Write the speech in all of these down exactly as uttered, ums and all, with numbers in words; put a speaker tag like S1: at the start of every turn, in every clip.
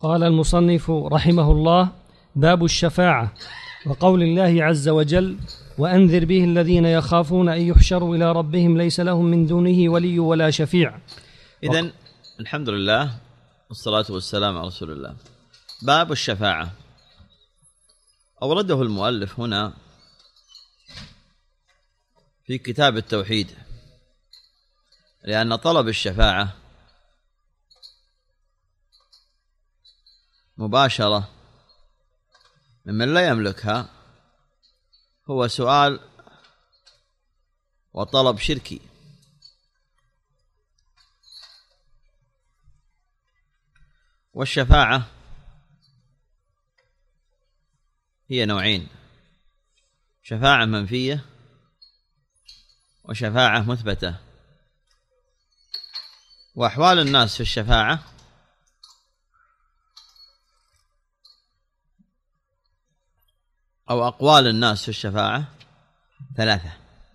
S1: قال المصنف رحمه الله: باب الشفاعة، وقول الله عز وجل: وأنذر به الذين يخافون أن يحشروا إلى ربهم ليس لهم من دونه ولي ولا شفيع.
S2: إذن الحمد لله والصلاة والسلام على رسول الله. باب الشفاعة أورده المؤلف هنا في كتاب التوحيد، لأن طلب الشفاعة مباشرة ممن لا يملكها هو سؤال وطلب شركي، والشفاعة هي نوعين: شفاعة منفية وشفاعة مثبتة. وأحوال الناس في الشفاعة أو أقوال الناس في الشفاعة ثلاثة: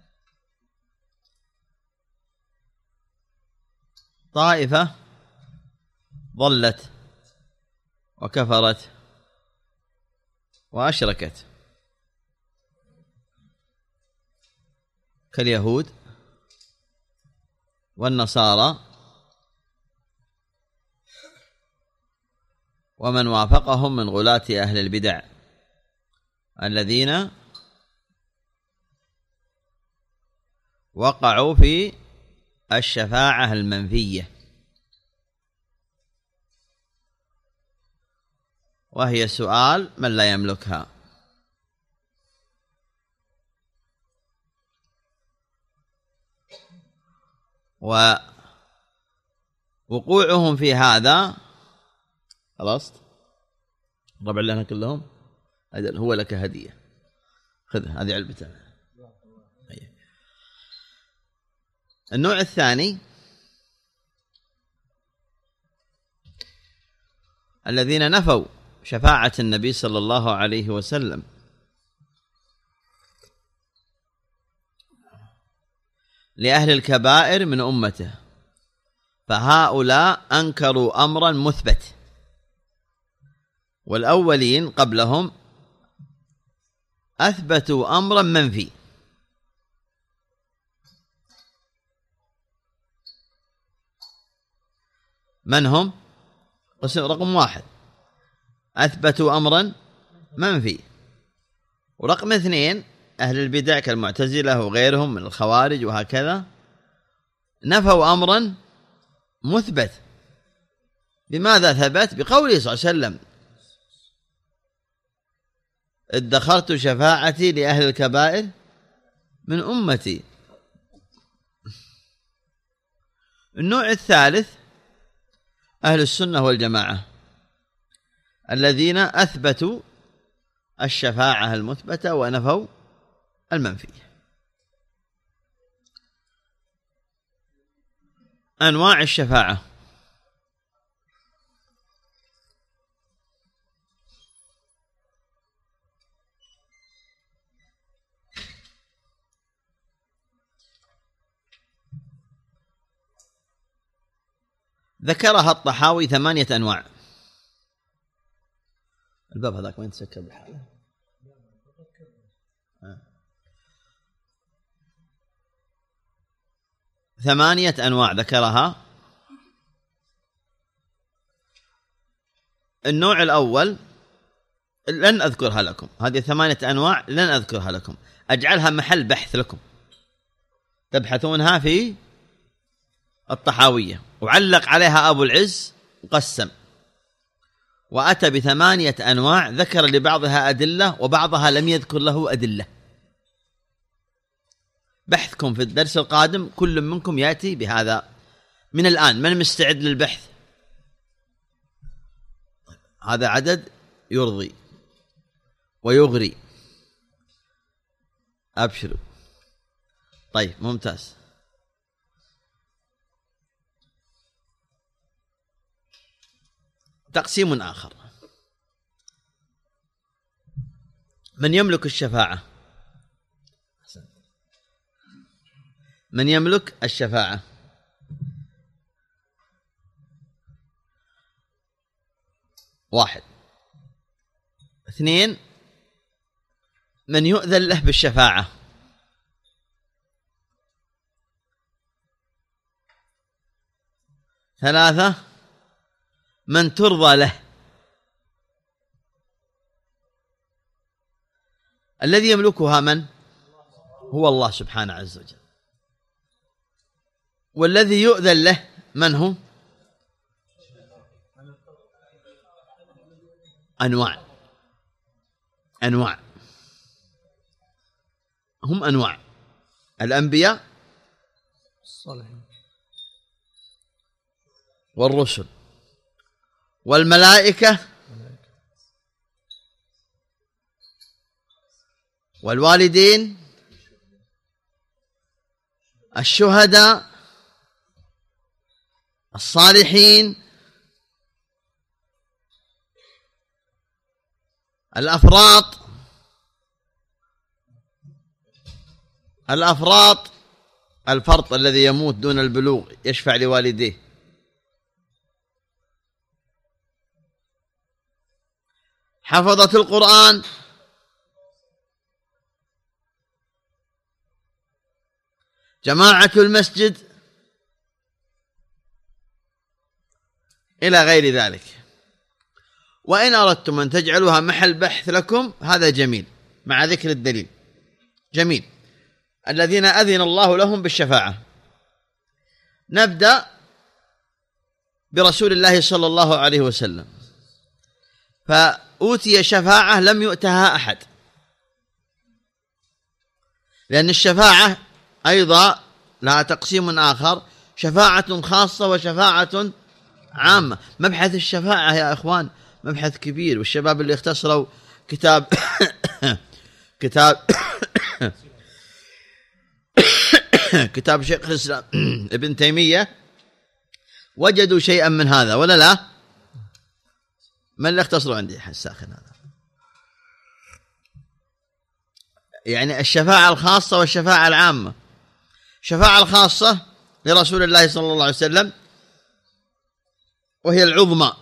S2: طائفة ضلت وكفرت وأشركت كاليهود والنصارى ومن وافقهم من غلاة أهل البدع الذين وقعوا في الشفاعة المنفية، وهي سؤال من لا يملكها. ووقوعهم في هذا خلاص ربع لنا كلهم، هو لك هدية، خذ هذه علبتها. النوع الثاني الذين نفوا شفاعة النبي صلى الله عليه وسلم، لأهل الكبائر من أمته، فهؤلاء أنكروا أمرا مثبت، والأولين قبلهم أثبتوا أمرا منفي. من هم؟ رقم واحد أثبتوا أمرا منفي، ورقم اثنين أهل البدع كالمعتزلة وغيرهم من الخوارج وهكذا نفوا أمرا مثبت. بماذا ثبت؟ بقوله صلى الله عليه وسلم: ادخرت شفاعتي لأهل الكبائر من أمتي. النوع الثالث أهل السنة والجماعة الذين أثبتوا الشفاعة المثبتة ونفوا المنفية. أنواع الشفاعة: ذكرها الطحاوي ثمانية أنواع. الباب هذاك وين تسكر بحاله؟ ثمانية أنواع ذكرها. النوع الأول لن أذكرها لكم، هذه ثمانية أنواع لن أذكرها لكم، أجعلها محل بحث لكم تبحثونها في الطحاوية. وعلق عليها أبو العز وقسم وأتى بثمانية أنواع، ذكر لبعضها أدلة وبعضها لم يذكر له أدلة. بحثكم في الدرس القادم كل منكم يأتي بهذا من الآن. من مستعد للبحث؟ هذا عدد يرضي ويغري، أبشروا. طيب ممتاز. تقسيم آخر: من يملك الشفاعة، من يملك الشفاعة واحد. اثنين، من يؤذن له بالشفاعة. ثلاثة، من ترضى له. الذي يملكها من؟ هو الله سبحانه عز وجل. والذي يؤذن له من هو؟ أنواع أنواع هم أنواع: الأنبياء
S1: الصالحين
S2: والرسل والملائكة والوالدين، الشهداء، الصالحين، الأفراط الأفراط الفرط الذي يموت دون البلوغ يشفع لوالديه، حفظة القرآن، جماعة المسجد، إلى غير ذلك. وإن أردتم أن تجعلوها محل بحث لكم هذا جميل مع ذكر الدليل، جميل. الذين أذن الله لهم بالشفاعة. نبدأ برسول الله صلى الله عليه وسلم، فأوتي شفاعة لم يؤتها أحد، لأن الشفاعة أيضا لها تقسيم آخر: شفاعة خاصة وشفاعة عامة. مبحث الشفاعة يا إخوان مبحث كبير، والشباب اللي اختصروا كتاب كتاب كتاب شيخ الإسلام ابن تيمية وجدوا شيئا من هذا ولا لا؟ من اللي اختصروا عندي الساخن هذا؟ يعني الشفاعة الخاصة والشفاعة العامة. الشفاعة الخاصة لرسول الله صلى الله عليه وسلم وهي العظمى،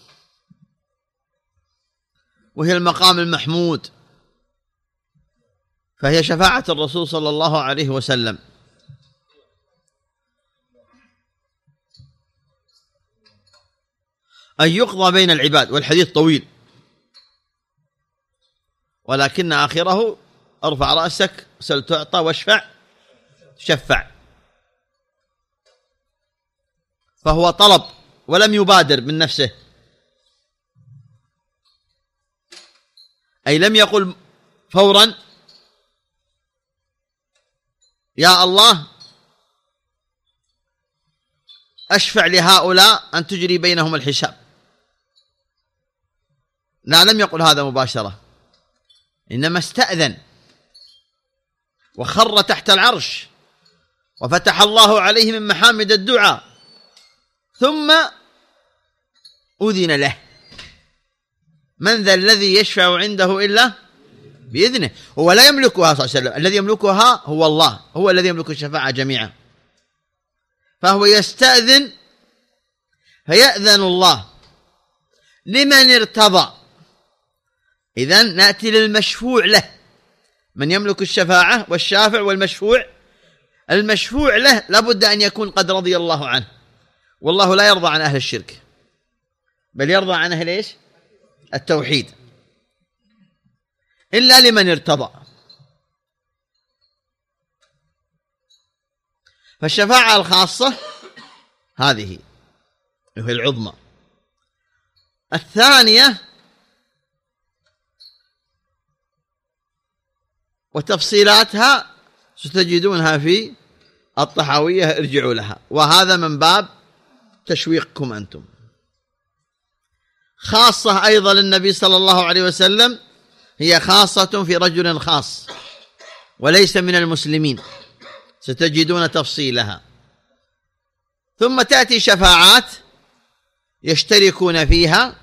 S2: وهي المقام المحمود، فهي شفاعة الرسول صلى الله عليه وسلم. أن يقضى بين العباد، والحديث طويل، ولكن آخره: ارفع رأسك سل تعطى واشفع شفع. فهو طلب ولم يبادر من نفسه، أي لم يقل فورا: يا الله أشفع لهؤلاء أن تجري بينهم الحساب. لا، لم يقل هذا مباشرة، إنما استأذن وخر تحت العرش وفتح الله عليه من محامد الدعاء، ثم أذن له. من ذا الذي يشفع عنده إلا بإذنه؟ هو لا يملكها صلى الله عليه وسلم، الذي يملكها هو الله، هو الذي يملك الشفاعة جميعا. فهو يستأذن فيأذن الله لمن ارتضى. إذن نأتي للمشفوع له، من يملك الشفاعة والشافع والمشفوع. المشفوع له لابد أن يكون قد رضي الله عنه، والله لا يرضى عن أهل الشرك، بل يرضى عن أهل إيش؟ التوحيد، إلا لمن ارتضى. فالشفاعة الخاصة هذه وهي العظمى. الثانية وتفصيلاتها ستجدونها في الطحاوية، ارجعوا لها، وهذا من باب تشويقكم أنتم. خاصة أيضا للنبي صلى الله عليه وسلم، هي خاصة في رجل خاص وليس من المسلمين، ستجدون تفصيلها. ثم تأتي شفاعات يشتركون فيها،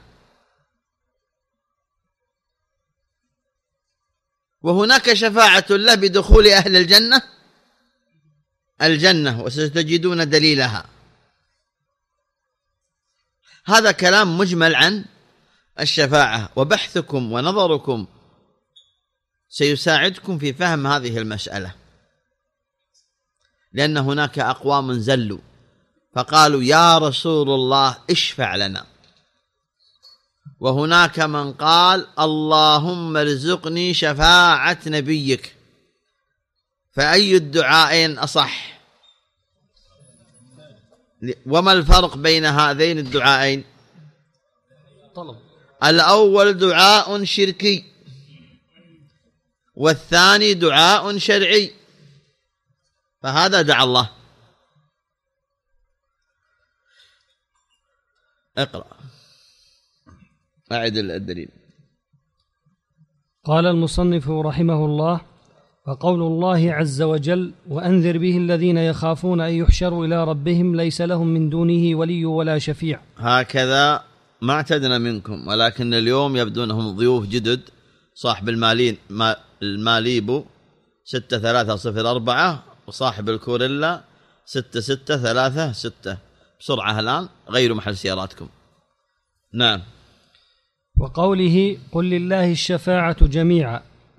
S2: وهناك شفاعة له بدخول أهل الجنة الجنة، وستجدون دليلها. هذا كلام مجمل عن الشفاعة وبحثكم ونظركم سيساعدكم في فهم هذه المسألة، لأن هناك أقوام زلوا فقالوا يا رسول الله اشفع لنا، وهناك من قال اللهم ارزقني شفاعة نبيك، فأي الدعائين أصح؟ وما الفرق بين هذين الدعائين؟
S1: طلب.
S2: الأول دعاء شركي والثاني دعاء شرعي، فهذا دعا الله. اقرأ أعد الدليل.
S1: قال المصنف رحمه الله: وقول الله عز وجل: وأنذر به الذين يخافون أن يحشروا إلى ربهم ليس لهم من دونه ولي ولا شفيع.
S2: هكذا ما اعتدنا منكم، ولكن اليوم يبدو أنهم ضيوف جدد. صاحب المالين الماليبو ستة ثلاثة صفر أربعة، وصاحب الكوريلا ستة ستة ثلاثة ستة. بسرعة الآن غيروا محل سياراتكم. نعم.
S1: وقوله: قل لله الشفاعة جميعا.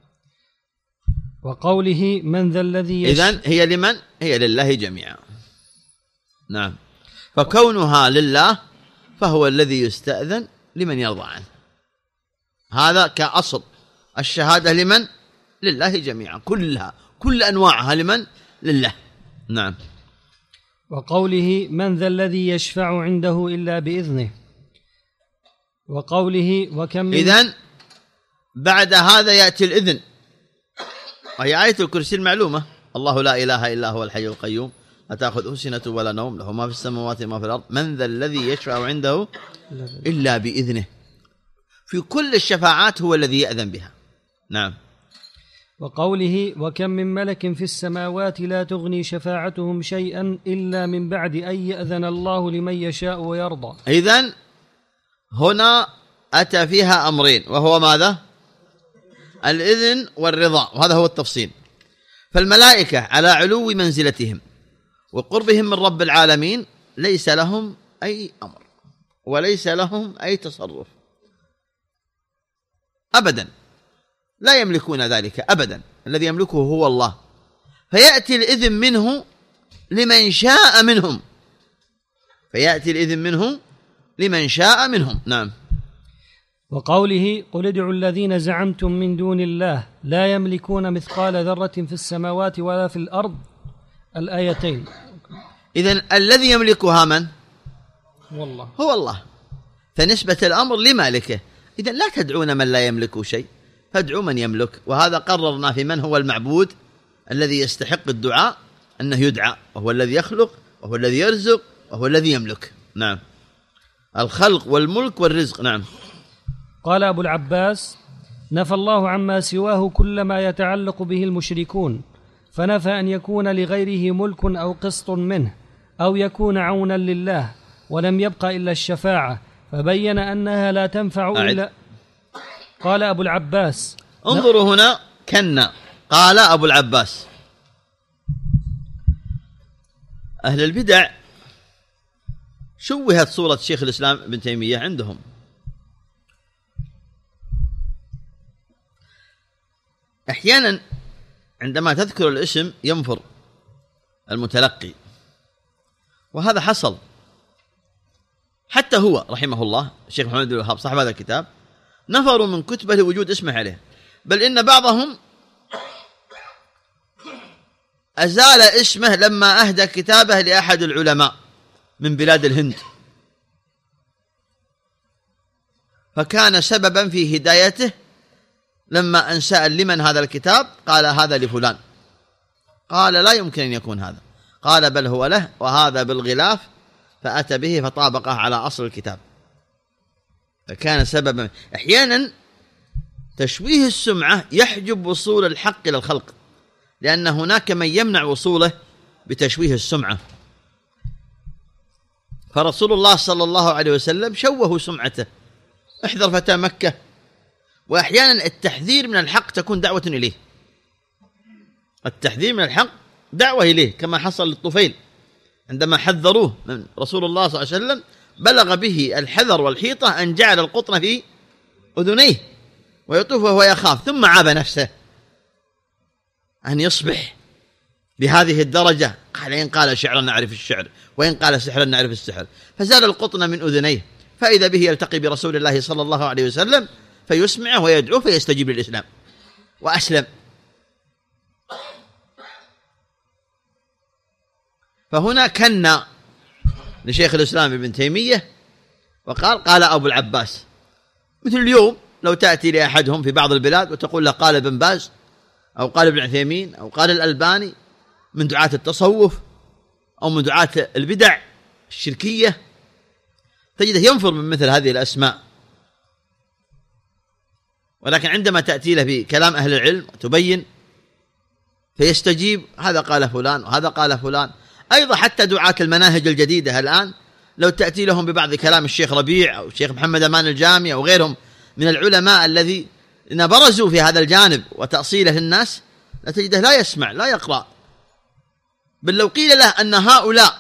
S1: وقوله: من ذا الذي يش...
S2: إذن هي لمن؟ هي لله جميعا. نعم. فكونها لله فهو الذي يستأذن لمن يرضى عنه. هذا كأصل. الشهادة لمن؟ لله جميعا، كلها، كل أنواعها لمن؟ لله. نعم.
S1: وقوله: من ذا الذي يشفع عنده إلا بإذنه. وقوله: وكم من...
S2: إذن بعد هذا يأتي الإذن، وهي آية الكرسي المعلومة: الله لا إله إلا هو الحي القيوم لا تأخذه سنة ولا نوم له ما في السماوات وما في الأرض من ذا الذي يشفع عنده إلا بإذنه. في كل الشفاعات هو الذي يأذن بها. نعم.
S1: وقوله: وكم من ملك في السماوات لا تغني شفاعتهم شيئا إلا من بعد أن يأذن الله لمن يشاء ويرضى.
S2: إذن هنا أتى فيها أمرين، وهو ماذا؟ الإذن والرضا، وهذا هو التفصيل. فالملائكة على علو منزلتهم وقربهم من رب العالمين ليس لهم أي أمر وليس لهم أي تصرف أبدا، لا يملكون ذلك أبدا. الذي يملكه هو الله، فيأتي الإذن منه لمن شاء منهم فيأتي الإذن منه لمن شاء منهم. نعم.
S1: وقوله: قل ادعوا الذين زعمتم من دون الله لا يملكون مثقال ذرة في السماوات ولا في الأرض، الآيتين.
S2: إذن الذي يملكها من؟
S1: والله.
S2: هو الله، فنسبة الأمر لمالكه. إذن لا تدعون من لا يملك شيء، فادعوا من يملك. وهذا قررنا في من هو المعبود الذي يستحق الدعاء أنه يدعى، وهو الذي يخلق وهو الذي يرزق وهو الذي يملك. نعم. الخلق والملك والرزق. نعم.
S1: قال أبو العباس: نفى الله عما سواه كل ما يتعلق به المشركون، فنفى أن يكون لغيره ملك أو قسط منه أو يكون عونا لله، ولم يبق إلا الشفاعة، فبين أنها لا تنفع إلا. قال أبو العباس.
S2: انظروا هنا كنا قال أبو العباس. أهل البدع شوهت صورة شيخ الإسلام ابن تيمية عندهم. أحيانا عندما تذكر الاسم ينفر المتلقي، وهذا حصل. حتى هو رحمه الله الشيخ محمد بن الوهاب صاحب هذا الكتاب نفروا من كتبه لوجود اسمه عليه، بل إن بعضهم أزال اسمه لما أهدى كتابه لأحد العلماء من بلاد الهند، فكان سببا في هدايته. لما أن سأل لمن هذا الكتاب قال هذا لفلان، قال لا يمكن أن يكون هذا، قال بل هو له، وهذا بالغلاف، فأتى به فطابقه على أصل الكتاب، فكان سببا. أحيانا تشويه السمعة يحجب وصول الحق إلى الخلق، لأن هناك من يمنع وصوله بتشويه السمعة. فرسول الله صلى الله عليه وسلم شوهوا سمعته، احذر فتى مكة. وأحيانا التحذير من الحق تكون دعوة إليه، التحذير من الحق دعوة إليه، كما حصل للطفيل عندما حذروه من رسول الله صلى الله عليه وسلم، بلغ به الحذر والحيطة أن جعل القطن في أذنيه ويطوف وهو يخاف، ثم عاب نفسه أن يصبح بهذه الدرجة. قال إن قال شعرا نعرف الشعر، وإن قال سحرا نعرف السحر. فزال القطن من أذنيه، فإذا به يلتقي برسول الله صلى الله عليه وسلم فيسمعه ويدعوه فيستجيب للإسلام وأسلم. فهنا كن لشيخ الإسلام ابن تيمية وقال قال أبو العباس. مثل اليوم لو تأتي لأحدهم في بعض البلاد وتقول له قال ابن باز أو قال ابن عثيمين أو قال الألباني من دعاة التصوف أو من دعاة البدع الشركية، تجده ينفر من مثل هذه الأسماء. ولكن عندما تأتي له بكلام أهل العلم وتبين فيستجيب، هذا قال فلان وهذا قال فلان. أيضا حتى دعاة المناهج الجديدة الآن لو تأتي لهم ببعض كلام الشيخ ربيع أو الشيخ محمد أمان الجامي أو غيرهم من العلماء الذي برزوا في هذا الجانب وتأصيله الناس، لا تجده لا يسمع لا يقرأ. بل لو قيل له أن هؤلاء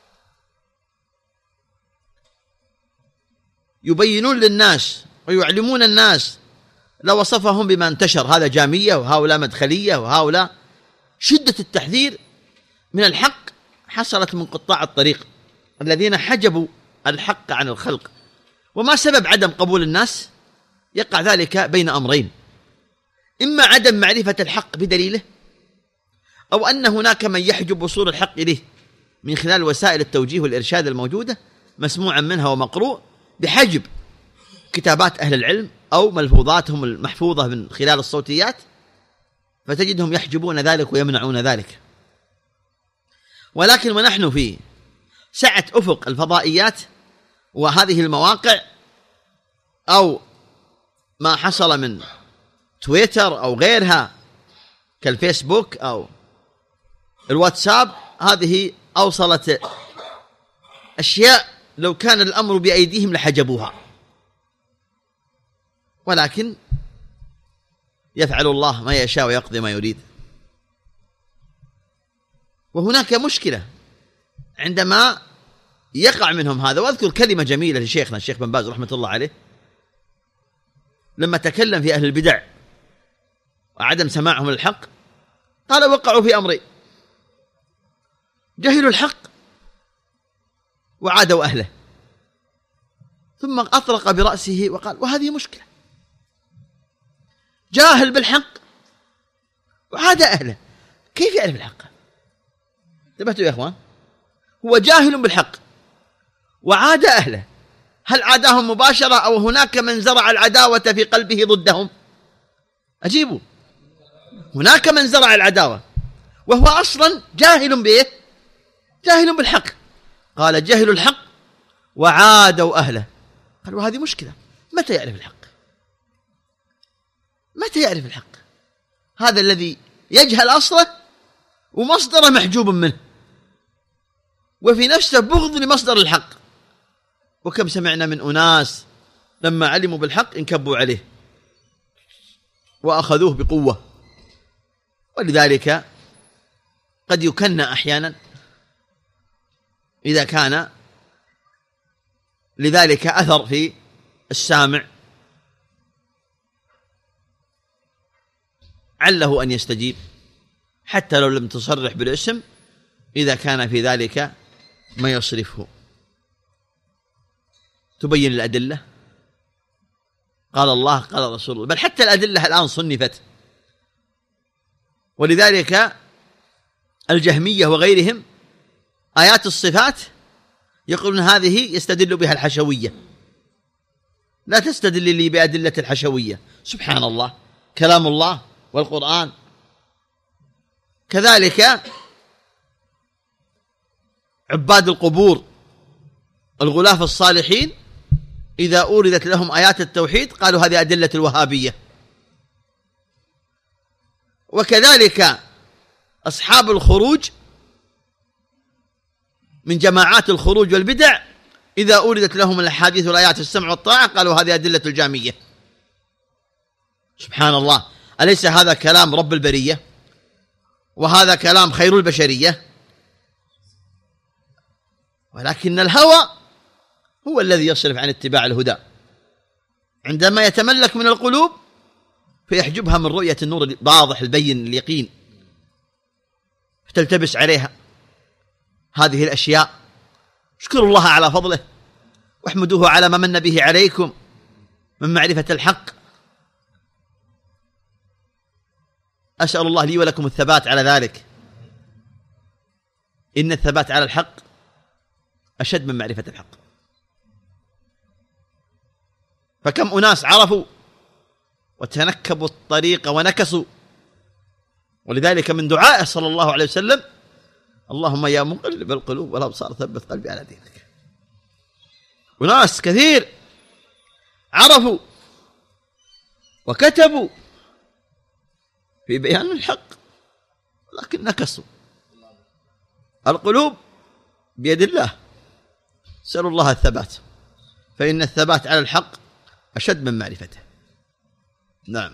S2: يبينون للناس ويعلمون الناس لوصفهم بما انتشر، هذا جامية وهؤلاء مدخلية وهؤلاء. شدة التحذير من الحق حصلت من قطاع الطريق الذين حجبوا الحق عن الخلق. وما سبب عدم قبول الناس؟ يقع ذلك بين أمرين: إما عدم معرفة الحق بدليله، أو أن هناك من يحجب وصول الحق إليه من خلال وسائل التوجيه والإرشاد الموجودة مسموعا منها ومقروء، بحجب كتابات أهل العلم أو ملفوظاتهم المحفوظة من خلال الصوتيات، فتجدهم يحجبون ذلك ويمنعون ذلك. ولكن ونحن في سعة أفق الفضائيات وهذه المواقع أو ما حصل من تويتر أو غيرها كالفيسبوك أو الواتساب، هذه أوصلت أشياء لو كان الأمر بأيديهم لحجبوها، ولكن يفعل الله ما يشاء ويقضي ما يريد. وهناك مشكلة عندما يقع منهم هذا. وأذكر كلمة جميلة لشيخنا الشيخ بن باز رحمة الله عليه لما تكلم في أهل البدع وعدم سماعهم الحق، قال وقعوا في أمرين: جهلوا الحق وعادوا أهله. ثم أطرق برأسه وقال وهذه مشكلة، جاهل بالحق وعاد أهله. كيف يعرف الحق؟ انتبهتوا يا أخوان؟ هو جاهل بالحق وعاد أهله. هل عاداهم مباشرة أو هناك من زرع العداوة في قلبه ضدهم؟ أجيبوا، هناك من زرع العداوة وهو أصلا جاهل بإيه؟ جاهل بالحق. قال جهلوا الحق وعادوا أهله. قال وهذه مشكلة. متى يعرف الحق؟ متى يعرف الحق؟ هذا الذي يجهل أصله ومصدره محجوب منه، وفي نفسه بغض لمصدر الحق. وكم سمعنا من أناس لما علموا بالحق انكبوا عليه وأخذوه بقوة. ولذلك قد يكن أحيانا إذا كان لذلك أثر في السامع عله أن يستجيب حتى لو لم تصرح بالاسم، إذا كان في ذلك ما يصرفه. تبين الأدلة، قال الله قال رسول الله، بل حتى الأدلة الآن صنفت. ولذلك الجهمية وغيرهم آيات الصفات يقولون هذه يستدل بها الحشوية، لا تستدل لي بأدلة الحشوية. سبحان الله، كلام الله والقرآن. كذلك عباد القبور الغلاف الصالحين إذا أوردت لهم آيات التوحيد قالوا هذه أدلة الوهابية. وكذلك أصحاب الخروج من جماعات الخروج والبدع إذا أوردت لهم الأحاديث والآيات السمع والطاعة قالوا هذه أدلة الجامية. سبحان الله، أليس هذا كلام رب البرية؟ وهذا كلام خير البشرية؟ ولكن الهوى هو الذي يصرف عن اتباع الهدى. عندما يتملك من القلوب فيحجبها من رؤية النور الواضح البين اليقين، تلتبس عليها هذه الأشياء. اشكروا الله على فضله واحمدوه على ما من به عليكم من معرفة الحق. أسأل الله لي ولكم الثبات على ذلك، إن الثبات على الحق أشد من معرفة الحق. فكم أناس عرفوا وتنكبوا الطريق ونكسوا، ولذلك من دعائه صلى الله عليه وسلم: اللهم يا مقلب القلوب والأبصار ثبت قلبي على دينك. وناس كثير عرفوا وكتبوا في بيان الحق لكن نكسوا. القلوب بيد الله، سألوا الله الثبات، فإن الثبات على الحق أشد من معرفته. نعم.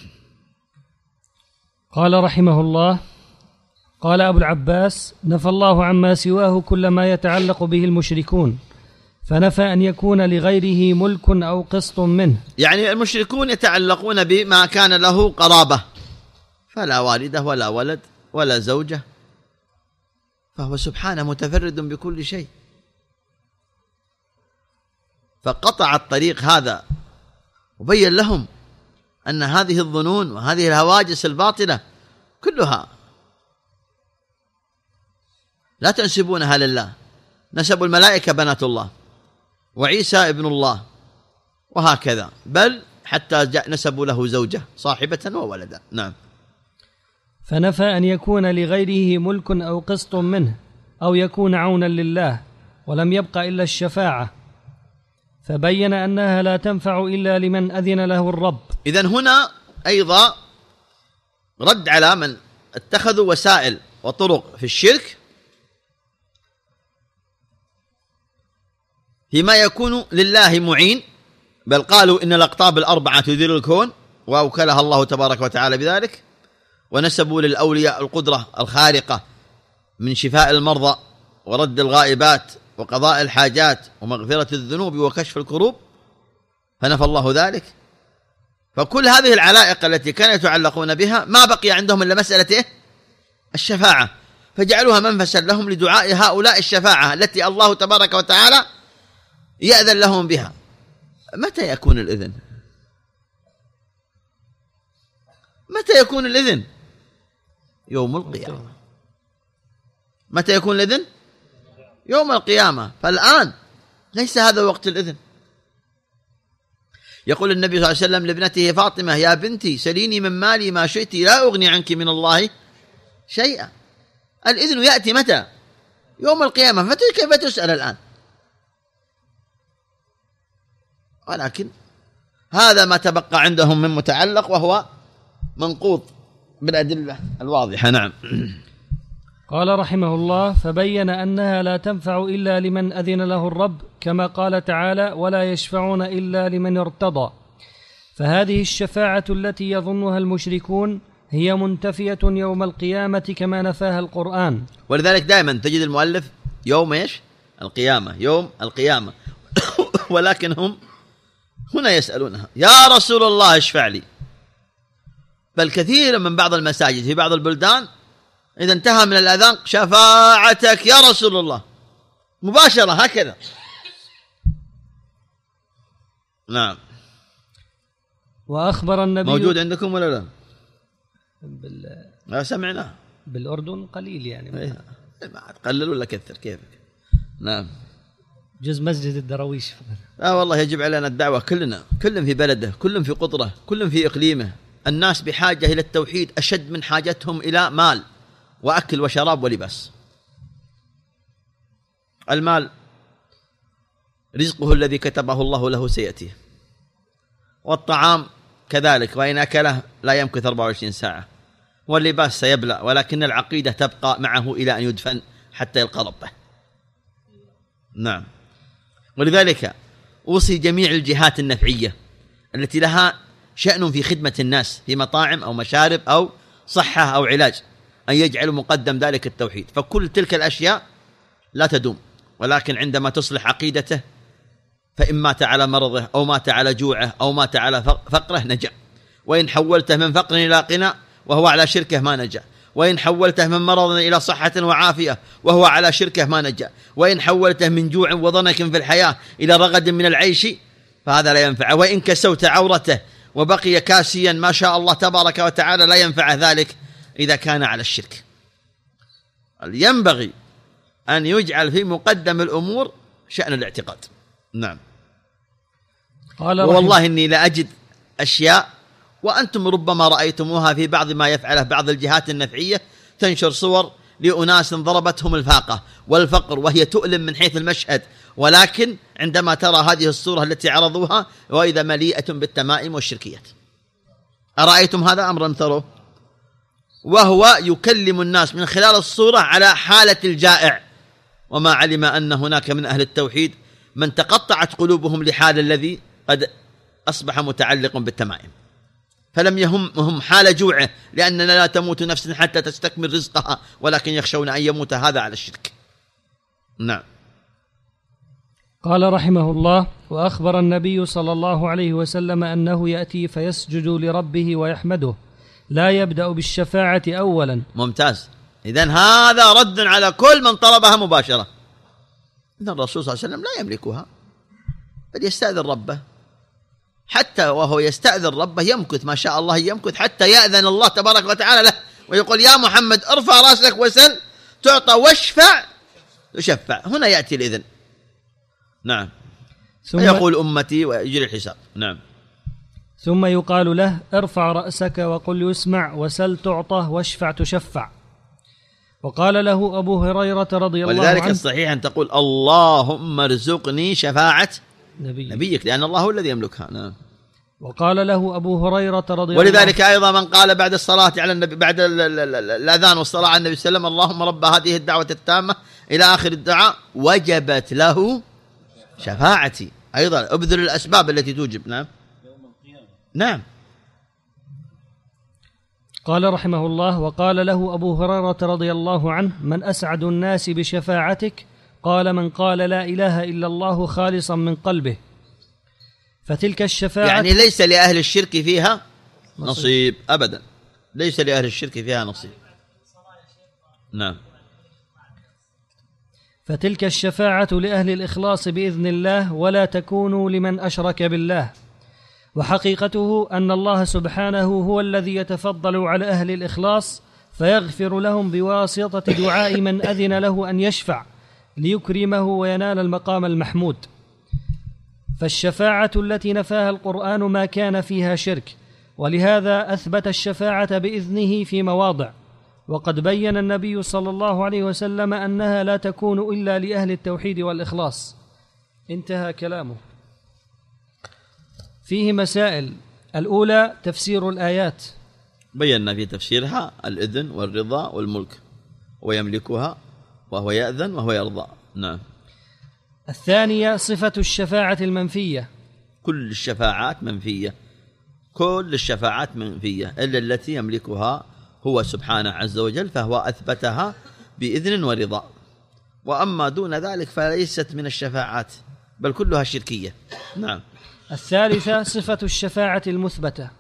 S1: قال رحمه الله: قال أبو العباس: نفى الله عما سواه كل ما يتعلق به المشركون، فنفى أن يكون لغيره ملك أو قسط منه.
S2: يعني المشركون يتعلقون بما كان له قرابة، فلا والده ولا ولد ولا زوجة، فهو سبحانه متفرد بكل شيء. فقطع الطريق هذا وبين لهم أن هذه الظنون وهذه الهواجس الباطلة كلها لا تنسبونها لله. نسبوا الملائكة بنات الله وعيسى ابن الله وهكذا، بل حتى نسبوا له زوجة صاحبة وولدا. نعم.
S1: فنفى أن يكون لغيره ملك أو قسط منه أو يكون عونا لله، ولم يبق إلا الشفاعة، فبين أنها لا تنفع إلا لمن أذن له الرب.
S2: إذن هنا أيضا رد على من اتخذوا وسائل وطرق في الشرك فيما يكون لله معين، بل قالوا إن الأقطاب الأربعة تدير الكون وأوكلها الله تبارك وتعالى بذلك، ونسبوا للأولياء القدرة الخارقة من شفاء المرضى ورد الغائبات وقضاء الحاجات ومغفرة الذنوب وكشف الكروب، فنفى الله ذلك. فكل هذه العلائق التي كانوا يتعلقون بها ما بقي عندهم إلا مسألة الشفاعة، فجعلوها منفسا لهم لدعاء هؤلاء الشفاعة التي الله تبارك وتعالى يأذن لهم بها. متى يكون الإذن؟ متى يكون الإذن؟ يوم القيامة. متى يكون الإذن؟ يوم القيامة. فالآن ليس هذا وقت الإذن. يقول النبي صلى الله عليه وسلم لابنته فاطمة: يا بنتي سليني من مالي ما شئت لا أغني عنك من الله شيئا. الإذن يأتي متى؟ يوم القيامة. فكيف تسأل الآن؟ ولكن هذا ما تبقى عندهم من متعلق، وهو منقوض بالأدلة الواضحة. نعم.
S1: قال رحمه الله: فبين أنها لا تنفع إلا لمن أذن له الرب، كما قال تعالى: ولا يشفعون إلا لمن ارتضى. فهذه الشفاعة التي يظنها المشركون هي منتفية يوم القيامة كما نفاها القرآن.
S2: ولذلك دائما تجد المؤلف يوم إيش؟ القيامة، يوم القيامة. ولكن هم هنا يسألونها: يا رسول الله اشفع لي. بل كثير من بعض المساجد في بعض البلدان إذا انتهى من الأذان: شفاعتك يا رسول الله، مباشرة هكذا. نعم.
S1: وأخبر النبي.
S2: موجود عندكم ولا لا؟
S1: بال...
S2: لا سمعنا.
S1: بالأردن قليل يعني.
S2: إيه. ما تقلل ولا كثر كيفك. نعم.
S1: جزء مسجد الدراويش.
S2: آه والله يجب علينا الدعوة كلنا، كل في بلده، كل في قطره، كل في إقليمه. الناس بحاجة إلى التوحيد أشد من حاجتهم إلى مال وأكل وشراب ولباس. المال رزقه الذي كتبه الله له سيأتيه، والطعام كذلك، وإن أكله لا يمكث أربعة وعشرين ساعة، واللباس سيبلى، ولكن العقيدة تبقى معه إلى أن يدفن حتى يلقى ربه. نعم. ولذلك أوصي جميع الجهات النفعية التي لها شأن في خدمة الناس في مطاعم أو مشارب أو صحة أو علاج أن يجعلوا مقدم ذلك التوحيد. فكل تلك الأشياء لا تدوم، ولكن عندما تصلح عقيدته فإن مات على مرضه أو مات على جوعه أو مات على فقره نجا. وإن حولته من فقر إلى غنى وهو على شركه ما نجا. وإن حولته من مرض إلى صحة وعافية وهو على شركه ما نجا. وإن حولته من جوع وضنك في الحياة إلى رغد من العيش فهذا لا ينفع. وإن كسوت عورته وبقي كاسيا ما شاء الله تبارك وتعالى لا ينفع ذلك إذا كان على الشرك. ينبغي أن يجعل في مقدم الأمور شأن الاعتقاد. نعم.
S1: قال
S2: والله إني لأجد أشياء وأنتم ربما رأيتموها في بعض ما يفعله بعض الجهات النفعية، تنشر صور لأناس ضربتهم الفاقة والفقر وهي تؤلم من حيث المشهد، ولكن عندما ترى هذه الصورة التي عرضوها وإذا مليئة بالتمائم والشركيات. أرأيتم هذا أمر لم تروه؟ وهو يكلم الناس من خلال الصورة على حالة الجائع، وما علم أن هناك من أهل التوحيد من تقطعت قلوبهم لحال الذي قد أصبح متعلق بالتمائم، فلم يهمهم حال جوعه، لأننا لا تموت نفس حتى تستكمل رزقها، ولكن يخشون أن يموت هذا على الشرك. نعم.
S1: قال رحمه الله: وأخبر النبي صلى الله عليه وسلم أنه يأتي فيسجد لربه ويحمده، لا يبدأ بالشفاعة أولا.
S2: ممتاز. إذن هذا رد على كل من طلبها مباشرة. إن الرسول صلى الله عليه وسلم لا يملكها، بل يستأذن ربه، حتى وهو يستأذن ربه يمكث ما شاء الله يمكث حتى يأذن الله تبارك وتعالى له ويقول: يا محمد ارفع راسك وسل تعطى واشفع تشفع. هنا يأتي الإذن. نعم. ثم يقول أمتي ويجري الحساب. نعم.
S1: ثم يقال له: ارفع رأسك وقل يسمع وسل تعطى واشفع تشفع. وقال له أبو هريرة رضي الله عنه:
S2: ولذلك الصحيح أن تقول: اللهم ارزقني شفاعة
S1: نبيك,
S2: نبيك لأن الله هو الذي يملكها. نعم.
S1: وقال له أبو هريرة رضي الله عنه:
S2: ولذلك أيضا من قال بعد الصلاة على النبي بعد الأذان والصلاة على النبي صلى الله عليه وسلم: اللهم رب هذه الدعوة التامة إلى آخر الدعاء وجبت له شفاعتي. أيضا ابذل الأسباب التي توجب. نعم. نعم.
S1: قال رحمه الله: وقال له أبو هريرة رضي الله عنه: من أسعد الناس بشفاعتك؟ قال: من قال لا إله إلا الله خالصا من قلبه. فتلك الشفاعة
S2: يعني ليس لأهل الشرك فيها نصيب أبدا، ليس لأهل الشرك فيها نصيب. نعم.
S1: فتلك الشفاعة لأهل الإخلاص بإذن الله، ولا تكون لمن أشرك بالله. وحقيقته أن الله سبحانه هو الذي يتفضل على أهل الإخلاص فيغفر لهم بواسطة دعاء من أذن له أن يشفع ليكرمه وينال المقام المحمود. فالشفاعة التي نفاها القرآن ما كان فيها شرك، ولهذا أثبت الشفاعة بإذنه في مواضع، وقد بين النبي صلى الله عليه وسلم أنها لا تكون إلا لأهل التوحيد والإخلاص. انتهى كلامه. فيه مسائل. الأولى تفسير الآيات،
S2: بينا في تفسيرها الإذن والرضا والملك، ويملكها وهو يأذن وهو يرضى. نعم.
S1: الثانية صفة الشفاعة المنفية.
S2: كل الشفاعات منفية، كل الشفاعات منفية إلا التي يملكها هو سبحانه عز وجل، فهو أثبتها بإذن ورضا. وأما دون ذلك فليست من الشفاعات، بل كلها شركية. نعم.
S1: الثالثة صفة الشفاعة المثبتة،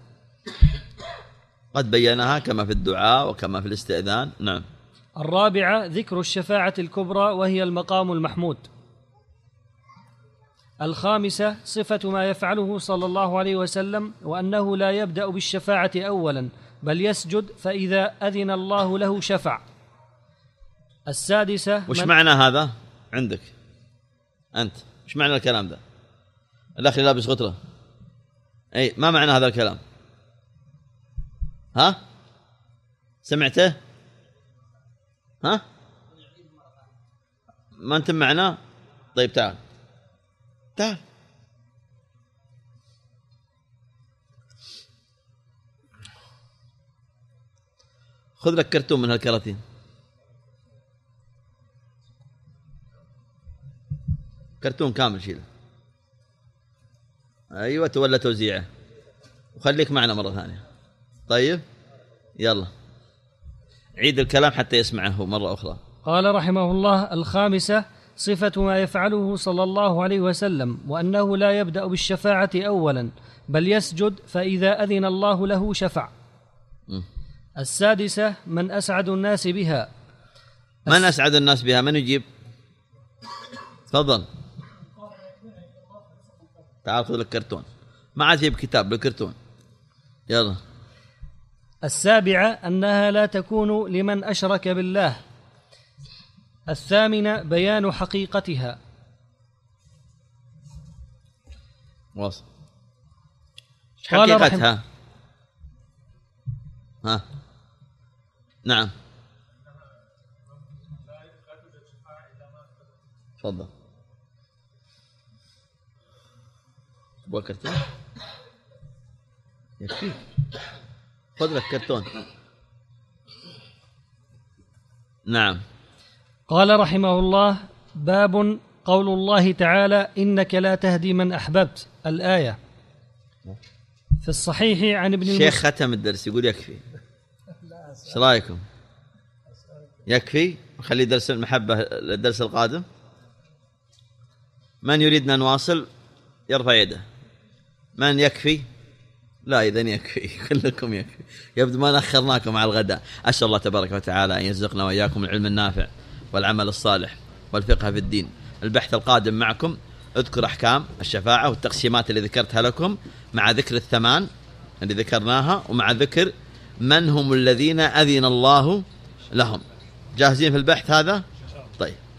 S2: قد بيناها كما في الدعاء وكما في الاستئذان. نعم.
S1: الرابعة ذكر الشفاعة الكبرى وهي المقام المحمود. الخامسة صفة ما يفعله صلى الله عليه وسلم، وأنه لا يبدأ بالشفاعة أولا بل يسجد، فإذا أذن الله له شفع. السادسة
S2: وش معنى هذا عندك أنت؟ وش معنى الكلام ذا؟ الأخ اللي لابس غترة، أي ما معنى هذا الكلام؟ ها؟ سمعته؟ ها؟ ما أنتم معنا؟ طيب تعال تعال. خذ لك كرتون من هالكراتين. كرتون كامل شيله. أيوة، تولى توزيعه، وخليك معنا مرة ثانية. طيب يلا عيد الكلام حتى يسمعه مرة أخرى.
S1: قال رحمه الله: الخامسة صفة ما يفعله صلى الله عليه وسلم، وأنه لا يبدأ بالشفاعة أولا بل يسجد، فإذا أذن الله له شفع.
S2: م.
S1: السادسة من أسعد الناس بها.
S2: من أسعد الناس بها؟ من يجيب؟ تفضل. تعال خذ لك كرتون، ما عاد يجيب كتاب بالكرتون. يلا.
S1: السابعة أنها لا تكون لمن أشرك بالله. الثامنة بيان حقيقتها.
S2: واصل. حقيقتها ها؟ نعم. تفضل. تبغى كرتون؟ يكفيك، خذ لك كرتون. نعم.
S1: قال رحمه الله: باب قول الله تعالى: إنك لا تهدي من أحببت، الآية. في الصحيح عن ابن
S2: الشيخ ختم الدرس يقول يكفي. ايش رايكم؟ يكفي وخلي درس المحبة للدرس القادم. من يريدنا نواصل يرفع يده. من يكفي؟ لا، إذن يكفي. كلكم يكفي. يبدو ما نأخرناكم على الغداء. أسأل الله تبارك وتعالى أن يرزقنا وإياكم العلم النافع والعمل الصالح والفقه في الدين. البحث القادم معكم اذكر أحكام الشفاعة والتقسيمات اللي ذكرتها لكم، مع ذكر الثمان اللي ذكرناها، ومع ذكر من هم الذين أذن الله لهم. جاهزين في البحث هذا؟ طيب.